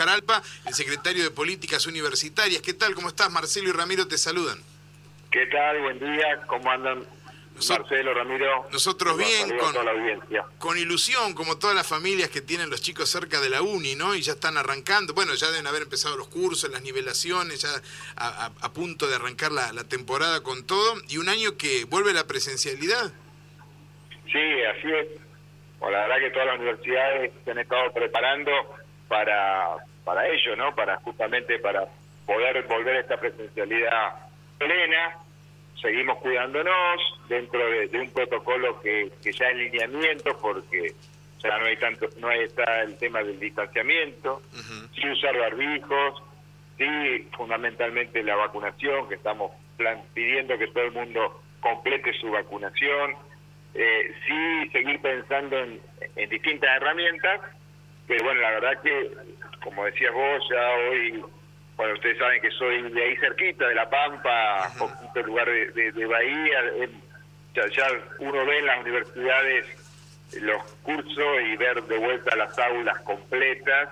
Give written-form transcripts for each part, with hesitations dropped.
Oscar Alpa, el secretario de Políticas Universitarias. ¿Qué tal? ¿Cómo estás? Marcelo y Ramiro te saludan. ¿Qué tal? Buen día. ¿Cómo andan? Marcelo, Ramiro. Nosotros bien, con toda la audiencia. Con ilusión, como todas las familias que tienen los chicos cerca de la uni, ¿no? Y ya están arrancando, bueno, ya deben haber empezado los cursos, las nivelaciones, ya a punto de arrancar la temporada con todo, y un año que vuelve la presencialidad. Sí, así es. Bueno, la verdad que todas las universidades se han estado preparando para ello, ¿no? Justamente para poder volver a esta presencialidad plena. Seguimos cuidándonos dentro de un protocolo que ya es lineamiento, porque ya no está el tema del distanciamiento, sí usar barbijos, sí fundamentalmente la vacunación, que estamos pidiendo que todo el mundo complete su vacunación, sí seguir pensando en distintas herramientas, pero bueno, la verdad que, como decías vos, ya hoy... Bueno, ustedes saben que soy de ahí cerquita, de La Pampa, poquito lugar de Bahía. Ya uno ve en las universidades los cursos y ver de vuelta las aulas completas.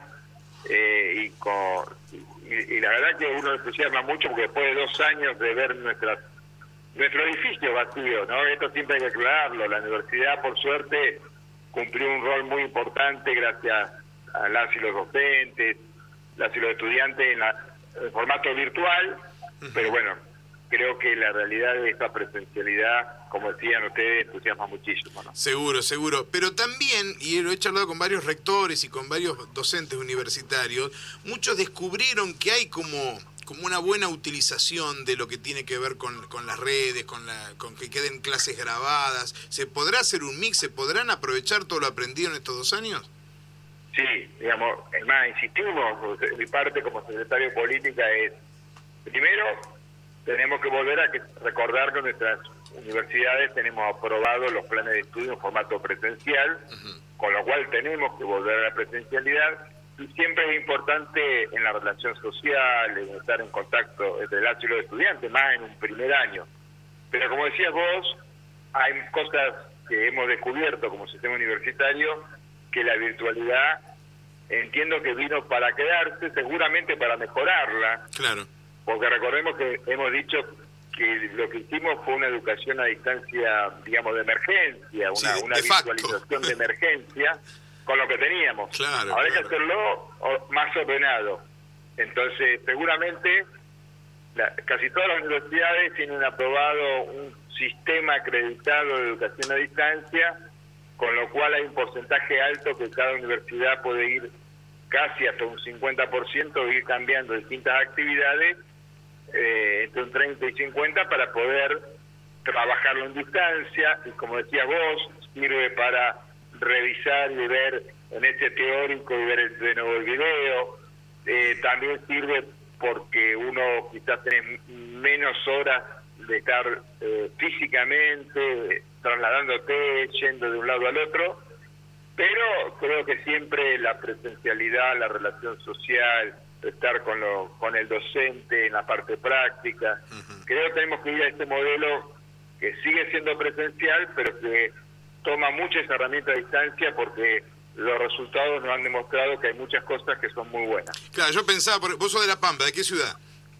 Y la verdad que uno entusiasma mucho porque después de 2 años de ver nuestro edificio vacío, ¿no? Esto siempre hay que aclararlo. La universidad, por suerte, cumplió un rol muy importante gracias a las y los docentes, las y los estudiantes en formato virtual, pero bueno, creo que la realidad de esta presencialidad, como decían ustedes, entusiasma muchísimo, ¿no? Seguro. Pero también, y lo he charlado con varios rectores y con varios docentes universitarios, muchos descubrieron que hay como una buena utilización de lo que tiene que ver con las redes, con que queden clases grabadas. ¿Se podrá hacer un mix? ¿Se podrán aprovechar todo lo aprendido en estos 2 años? Sí, digamos, es más, insistimos, mi parte como secretario de Política es, primero, tenemos que volver a recordar que nuestras universidades tenemos aprobados los planes de estudio en formato presencial, con lo cual tenemos que volver a la presencialidad, y siempre es importante en la relación social, en estar en contacto entre las y los estudiantes, más en un primer año. Pero como decías vos, hay cosas que hemos descubierto como sistema universitario, que la virtualidad entiendo que vino para quedarse, seguramente para mejorarla. Claro. Porque recordemos que hemos dicho que lo que hicimos fue una educación a distancia, digamos, de emergencia, una visualización de emergencia con lo que teníamos. Claro, ahora hay que hacerlo más ordenado. Entonces, seguramente casi todas las universidades tienen aprobado un sistema acreditado de educación a distancia, con lo cual hay un porcentaje alto que cada universidad puede ir casi hasta un 50%, ir cambiando distintas actividades, entre un 30 y 50 para poder trabajarlo en distancia, y como decías vos, sirve para revisar y ver en ese teórico y ver de nuevo el video, también sirve porque uno quizás tiene menos horas de estar físicamente trasladándote, yendo de un lado al otro, pero creo que siempre la presencialidad, la relación social, estar con el docente en la parte práctica, creo que tenemos que ir a este modelo que sigue siendo presencial, pero que toma muchas herramientas a distancia, porque los resultados nos han demostrado que hay muchas cosas que son muy buenas. Claro, yo pensaba, vos sos de La Pampa, ¿de qué ciudad?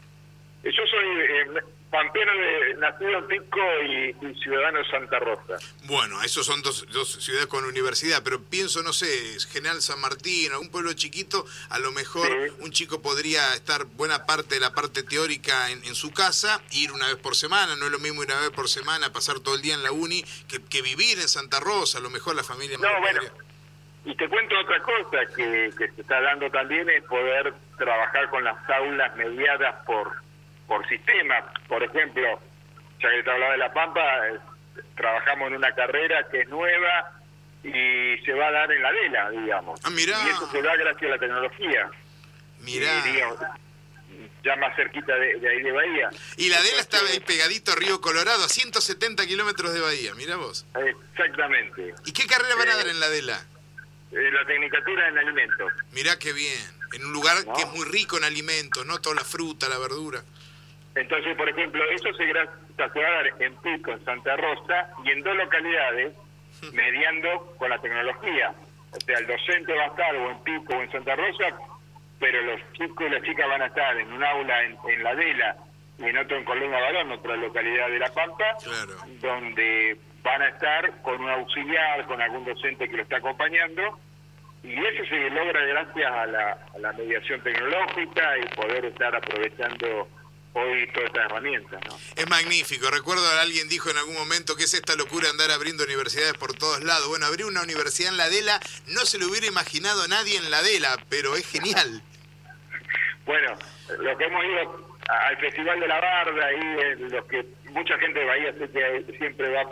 Yo soy pampero, nacido en Pico y ciudadano de Santa Rosa. Bueno, esos son dos ciudades con universidad, pero pienso, no sé, General San Martín, un pueblo chiquito, a lo mejor un chico podría estar buena parte de la parte teórica en su casa, ir una vez por semana, no es lo mismo ir una vez por semana, pasar todo el día en la uni, que vivir en Santa Rosa, a lo mejor la familia... Y te cuento otra cosa que se está dando también, es poder trabajar con las aulas mediadas por sistema. Por ejemplo, ya que te hablaba de La Pampa, trabajamos en una carrera que es nueva y se va a dar en la Adela, digamos. Ah, mirá. Y eso se da gracias a la tecnología. Mirá. Digamos, ya más cerquita de ahí de Bahía. Y la Adela está ahí pegadito a Río Colorado, a 170 kilómetros de Bahía, mirá vos. Exactamente. ¿Y qué carrera van a dar en la Adela? La tecnicatura en alimentos. Mirá qué bien, en un lugar que es muy rico en alimentos, ¿no? Toda la fruta, la verdura. Entonces, por ejemplo, eso se va a dar en Pico, en Santa Rosa, y en 2 localidades, mediando con la tecnología. O sea, el docente va a estar o en Pico o en Santa Rosa, pero los chicos y las chicas van a estar en un aula en La Dela y en otro en Columna Varón, otra localidad de La Pampa, Claro. donde van a estar con un auxiliar, con algún docente que lo está acompañando, y eso se logra gracias a la mediación tecnológica y poder estar aprovechando hoy todas estas herramientas, ¿no? Es magnífico. Recuerdo a alguien dijo en algún momento que es esta locura andar abriendo universidades por todos lados. Bueno, abrir una universidad en La Dela no se lo hubiera imaginado nadie en La Dela, pero es genial. Bueno, lo que hemos ido al Festival de la Barda, ahí los que mucha gente de Bahía sé que siempre va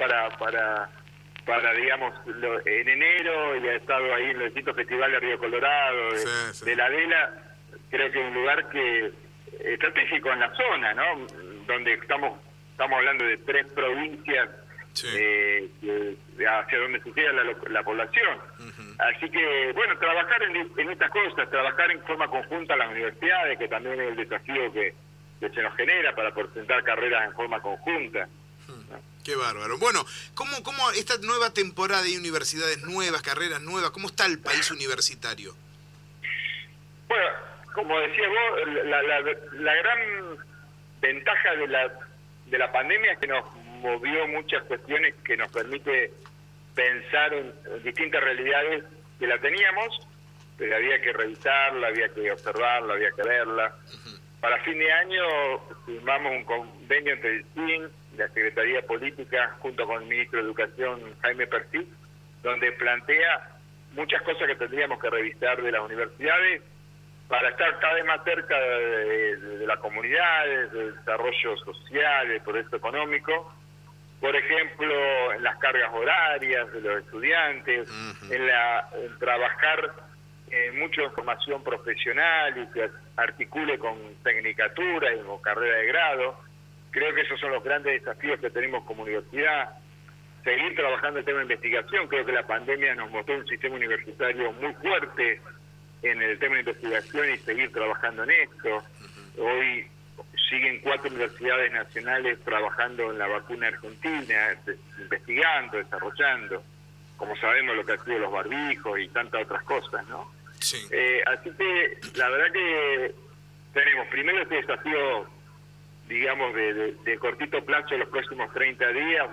para digamos, en enero, y ha estado ahí en los distintos festivales de Río Colorado, de La Dela. Creo que es un lugar que estratégico en la zona, ¿no? Donde estamos hablando de 3 provincias, Sí. Hacia donde se queda la población. Así que, bueno, trabajar en estas cosas, trabajar en forma conjunta las universidades, que también es el desafío que se nos genera para presentar carreras en forma conjunta. Qué bárbaro. Bueno, ¿cómo esta nueva temporada de universidades nuevas, carreras nuevas, cómo está el país universitario? Bueno, como decías vos, la gran ventaja de la pandemia es que nos movió muchas cuestiones que nos permite pensar en distintas realidades que la teníamos, pero había que revisarla, había que observarla, había que verla. Para fin de año firmamos un convenio entre el CIN, la Secretaría Política, junto con el Ministro de Educación, Jaime Persic, donde plantea muchas cosas que tendríamos que revisar de las universidades para estar cada vez más cerca de la comunidad, del desarrollo social, del progreso económico. Por ejemplo, en las cargas horarias de los estudiantes, en trabajar mucho en formación profesional y que articule con tecnicatura y con carrera de grado. Creo que esos son los grandes desafíos que tenemos como universidad. Seguir trabajando en el tema de investigación. Creo que la pandemia nos mostró un sistema universitario muy fuerte en el tema de investigación y seguir trabajando en esto. Hoy siguen 4 universidades nacionales trabajando en la vacuna argentina, investigando, desarrollando, como sabemos lo que ha sido los barbijos y tantas otras cosas, ¿no? Sí. Así que la verdad que tenemos primero este desafío, digamos, de cortito plazo en los próximos 30 días,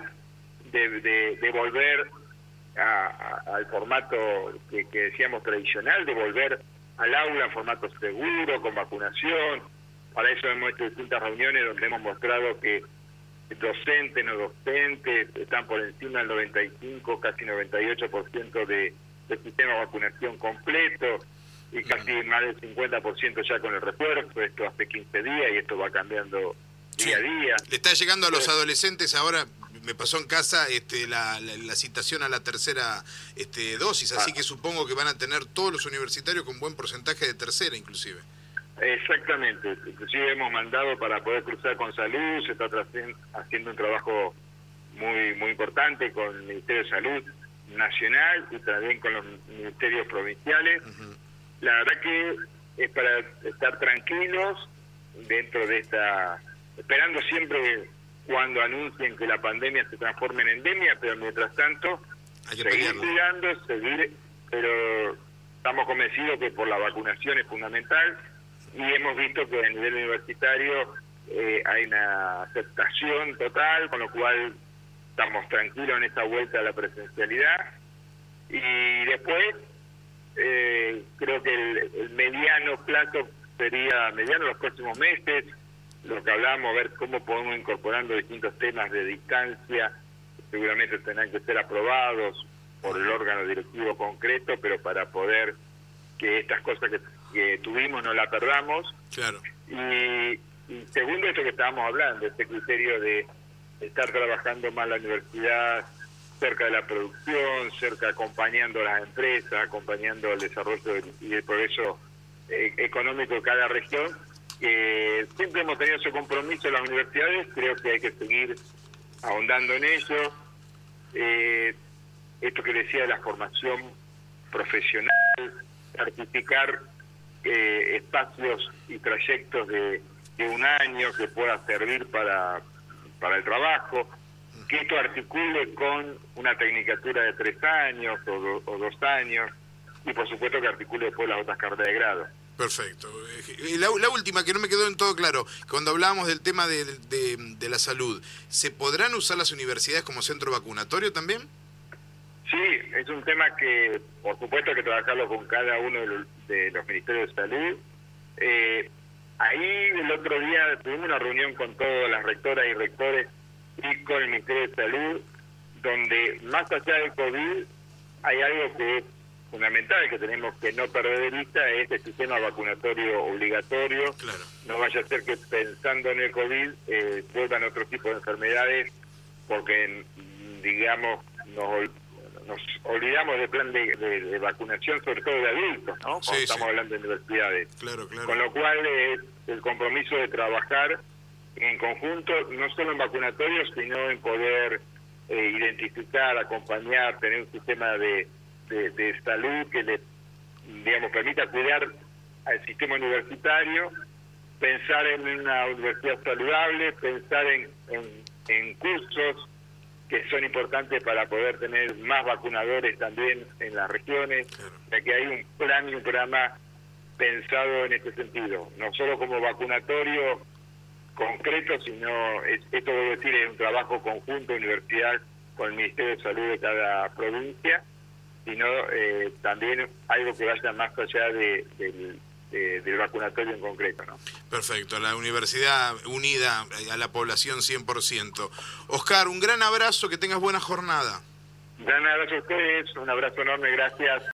de volver al formato que decíamos tradicional, de volver al aula en formato seguro, con vacunación. Para eso hemos hecho distintas reuniones donde hemos mostrado que docentes, no docentes, están por encima del 95, casi 98% del sistema de vacunación completo, y casi más del 50% ya con el refuerzo. Esto hace 15 días y esto va cambiando día a día. Le está llegando a los adolescentes ahora. Me pasó en casa la citación a la tercera dosis, así que supongo que van a tener todos los universitarios con buen porcentaje de tercera, inclusive. Exactamente, inclusive hemos mandado para poder cruzar con salud, se está haciendo un trabajo muy importante con el Ministerio de Salud Nacional y también con los ministerios provinciales. La verdad que es para estar tranquilos dentro de esta, esperando siempre cuando anuncien que la pandemia se transforme en endemia, pero mientras tanto seguir cuidando, pero estamos convencidos que por la vacunación es fundamental. Y hemos visto que a nivel universitario hay una aceptación total, con lo cual estamos tranquilos en esta vuelta a la presencialidad. Y después, creo que el mediano plazo sería, mediano los próximos meses, lo que hablábamos, ver cómo podemos incorporando distintos temas de distancia, que seguramente tendrán que ser aprobados por el órgano directivo concreto, pero para poder que estas cosas que tuvimos no la perdamos. Claro. Y segundo, esto que estábamos hablando, este criterio de estar trabajando más la universidad cerca de la producción, cerca acompañando a las empresas, acompañando el desarrollo y el progreso económico de cada región. Siempre hemos tenido ese compromiso en las universidades, creo que hay que seguir ahondando en ello. Esto que decía de la formación profesional, certificar espacios y trayectos de un año que pueda servir para el trabajo, que esto articule con una tecnicatura de 3 años o 2 años, y por supuesto que articule después las otras carreras de grado. Perfecto. La última, que no me quedó en todo claro, cuando hablábamos del tema de la salud, ¿se podrán usar las universidades como centro vacunatorio también? Sí, es un tema que, por supuesto, hay que trabajarlo con cada uno de los ministerios de salud. Ahí el otro día tuvimos una reunión con todas las rectoras y rectores y con el Ministerio de Salud, donde más allá del COVID hay algo que es fundamental, que tenemos que no perder de vista, es el sistema vacunatorio obligatorio. Claro. No vaya a ser que pensando en el COVID vuelvan otro tipo de enfermedades, porque, digamos, nos olvidamos del plan de vacunación, sobre todo de adultos, ¿no? Cuando estamos hablando de universidades. Claro. Con lo cual es el compromiso de trabajar en conjunto, no solo en vacunatorios, sino en poder identificar, acompañar, tener un sistema de salud que le, digamos, permita cuidar al sistema universitario, pensar en una universidad saludable, pensar en cursos que son importantes para poder tener más vacunadores también en las regiones, ya que hay un plan y un programa pensado en este sentido, no solo como vacunatorio concreto, sino, esto voy a decir, es un trabajo conjunto, universidad, con el Ministerio de Salud de cada provincia, sino también algo que vaya más allá del vacunatorio en concreto, ¿no? Perfecto, la universidad unida a la población 100%. Oscar, un gran abrazo, que tengas buena jornada. Un gran abrazo a ustedes, un abrazo enorme, gracias.